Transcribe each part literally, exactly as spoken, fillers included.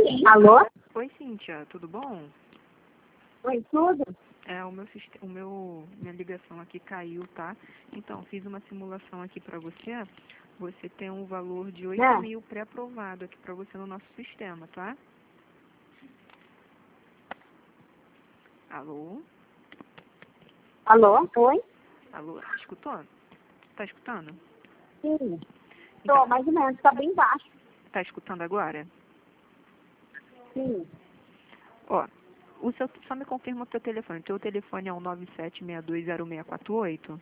Alô? Oi, Cíntia, tudo bom? Oi, tudo? É, o meu, sist- o meu, minha ligação aqui caiu, tá? Então, fiz uma simulação aqui pra você. Você tem um valor de oito É. mil pré-aprovado aqui pra você no nosso sistema, tá? Alô? Alô? Oi? Alô? Escutou? Tá escutando? Sim. Então, Tô, mais ou menos, tá bem baixo. tá escutando agora? Sim. Ó, o seu, só me confirma o teu telefone. Teu telefone é o nove sete seis dois zero seis quatro oito?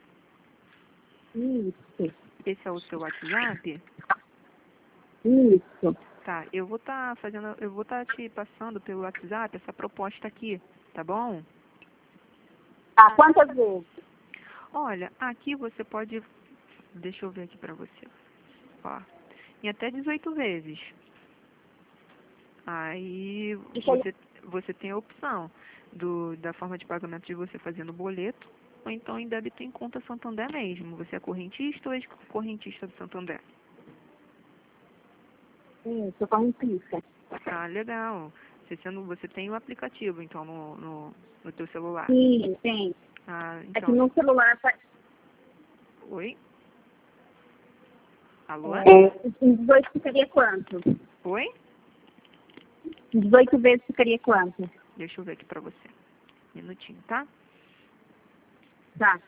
Isso. Esse é o seu WhatsApp? Isso. Tá, eu vou estar fazendo, eu vou estar te passando pelo WhatsApp essa proposta aqui, tá bom? Ah, quantas vezes? Olha, aqui você pode, deixa eu ver aqui pra você, ó, em até dezoito vezes. Aí Deixa eu... você, você tem a opção do, da forma de pagamento de você fazer no boleto, ou então em débito em conta Santander mesmo. Você é correntista ou ex-correntista do Santander? Isso, com pista. Ah, legal. Você, sendo, você tem o aplicativo, então, no, no, no teu celular. Sim, tem. Ah, É que então, no celular... fa- oi? Alô? É, em dezoito ficaria quanto? Oi? Em dezoito vezes ficaria quanto? Deixa eu ver aqui pra você. Minutinho, tá? Tá.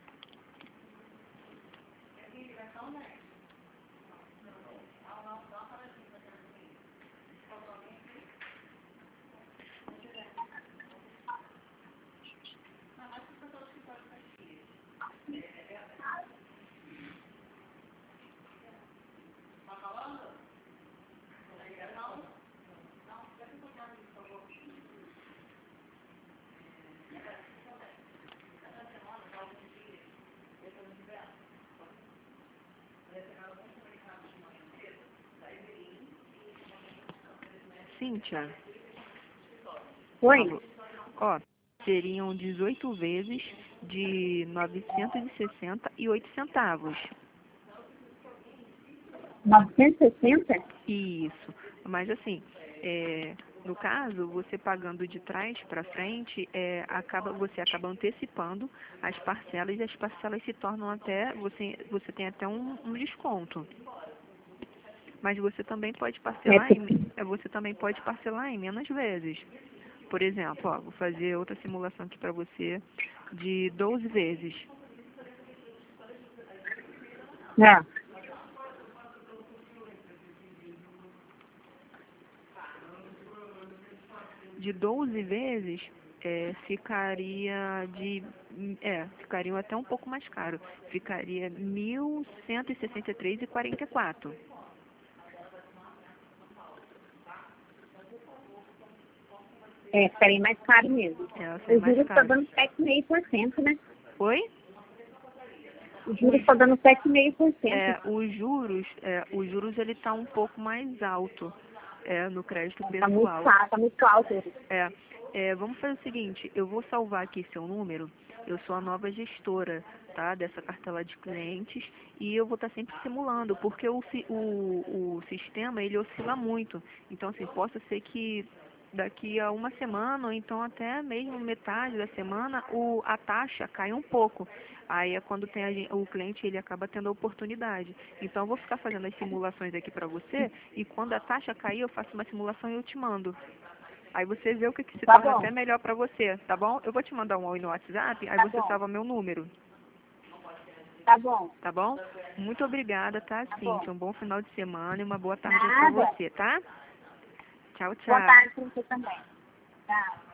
Cíntia, Oi? alô? Ó, seriam dezoito vezes de novecentos e sessenta e oito centavos. novecentos e sessenta? Isso. Mas assim, é, no caso, você pagando de trás para frente, é, acaba, você acaba antecipando as parcelas e as parcelas se tornam até, você, você tem até um, um desconto. Mas você também pode É, parcelar em, é, você também pode parcelar em menos vezes. Por exemplo, ó, vou fazer outra simulação aqui para você de doze vezes. é. De doze vezes, é, ficaria de, é, ficariam até um pouco mais caro. Ficaria mil cento e sessenta e três reais e quarenta e quatro. É, ficaria mais caro mesmo. É, sai O mais juros está caro. dando sete vírgula cinco por cento, né? Oi? O juros está dando sete vírgula cinco por cento. É, os juros, é, os juros ele está um pouco mais alto, é, no crédito Está muito pessoal. caro, está muito alto. É, é, vamos fazer o seguinte, eu vou salvar aqui seu número, eu sou a nova gestora, tá, dessa cartela de clientes, e eu vou estar sempre simulando, porque o, si- o, o sistema, ele oscila muito, então assim, possa ser que daqui a uma semana, ou então até mesmo metade da semana, o, a taxa cai um pouco. Aí é quando tem a gen- o cliente, ele acaba tendo a oportunidade. Então eu vou ficar fazendo as simulações aqui para você, e quando a taxa cair, eu faço uma simulação e eu te mando. Aí você vê o que, que se Tá torna bom, até melhor pra você, tá bom? Eu vou te mandar um oi no WhatsApp, aí tá você bom, salva meu número, tá bom, tá bom? Muito obrigada, tá, tá bom. Cíntia? Um bom final de semana e uma boa tarde aí pra Nada. você, tá? Tchau, Boa tchau. tarde para você também. Tchau.